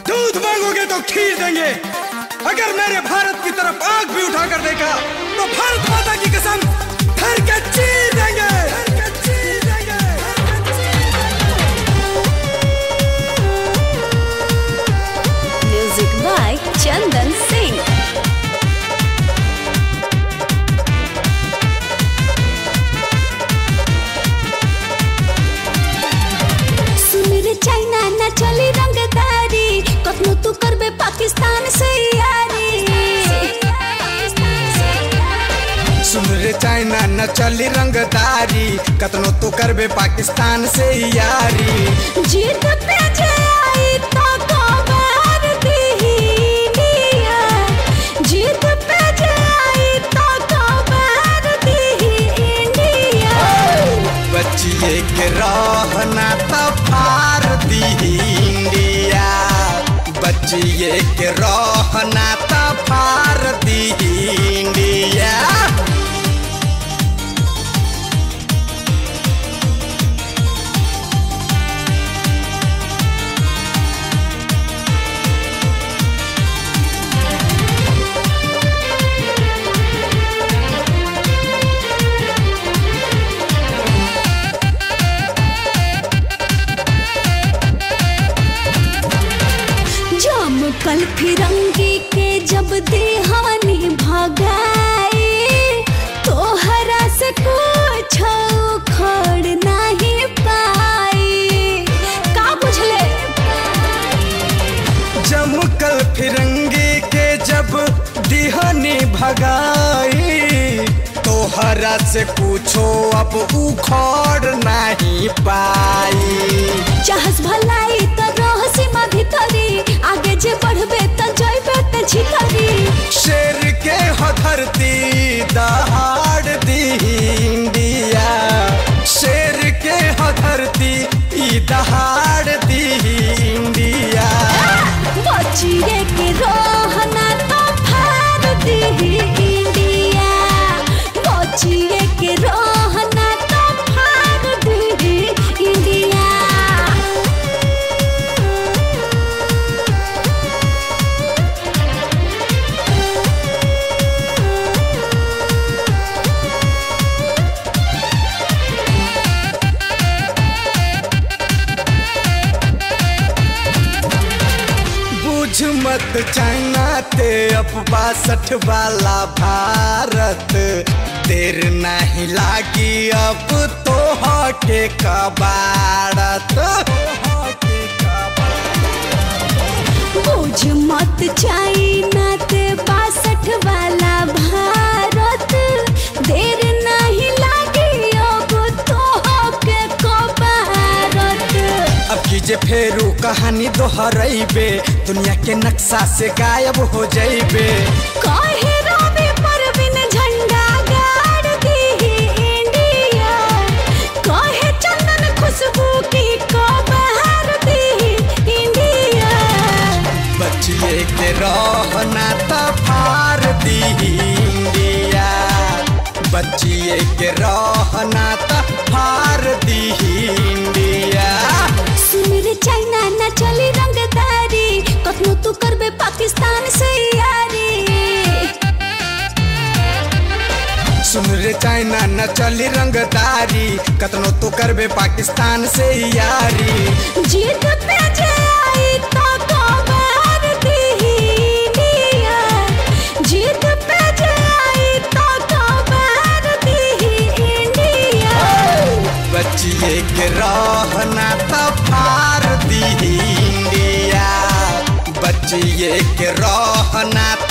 दूध मांगोगे तो खीर देंगे। अगर मेरे भारत की तरफ आंख भी उठाकर देखा तो भारत माता की कसम धर के चीर देंगे। Music by Chandan Singh. चाइना न चली रंगदारी, कखनो तू करबे पाकिस्तान से यारी। सुन रे चाइना न चली रंगदारी, कतनो तू करबे पाकिस्तान से यारी। जीत पे जे आई तो कबार दी इंडिया, जीत पे जे आई तो कबार दी इंडिया। बचिए के रहना तो फार दी इंडिया, बचिए के रहना तो फार दी इंडिया। कल फिरंगी के जब देहानी भगाई, तोहरा से कुछ उखड़ नहीं पाई। का बुझले? जमकल फिरंगी के जब दिहानी भगाई, तोहरा से पूछो अब उखड़ नहीं पाई। चाहस भलाई तो रह सीमा भीतरी, आगे जे बढ़बे तो जइबे ते छितरी। शेर के हो धरती दहाड़ दी इंडिया, शेर के हो धरती ई दहाड़ दी इंडिया। बचिए के रहना तो फाड़ दी इंडिया, बचिए के रहना तो फाड़ दी इंडिया। मत चाइना ते अब 62 वाला भारत, देर नहीं लागी अब तो हटे कबाड़त। बुझ मत चाइना ते 62 वाला भारत, देर नहीं लागी अब तो हटे कबाड़त। अब कीजे फेरू कहानी दोहराइबे, दुनिया के नक्शा से गायब हो जाइबे। काहे रवि परवीन झंडा गाड़ दी इंडिया, काहे चंदन खुशबू की कबार दी इंडिया। बचिए के रहना तो फार दी इंडिया, बचिए के रहना तो फार दी इंडिया। सुन रे चाइना न चली रंगदारी, कखनो तू करबे पाकिस्तान से यारी। सुन रे चाइना न चली रंगदारी, कतनो तू करबे पाकिस्तान से यारी। जीत पे जे आई तो कबार दी इंडिया, जीत पे जे आई तो कबार दी इंडिया। बचिए के रहना तो फार दी इंडिया, बचिए के रहना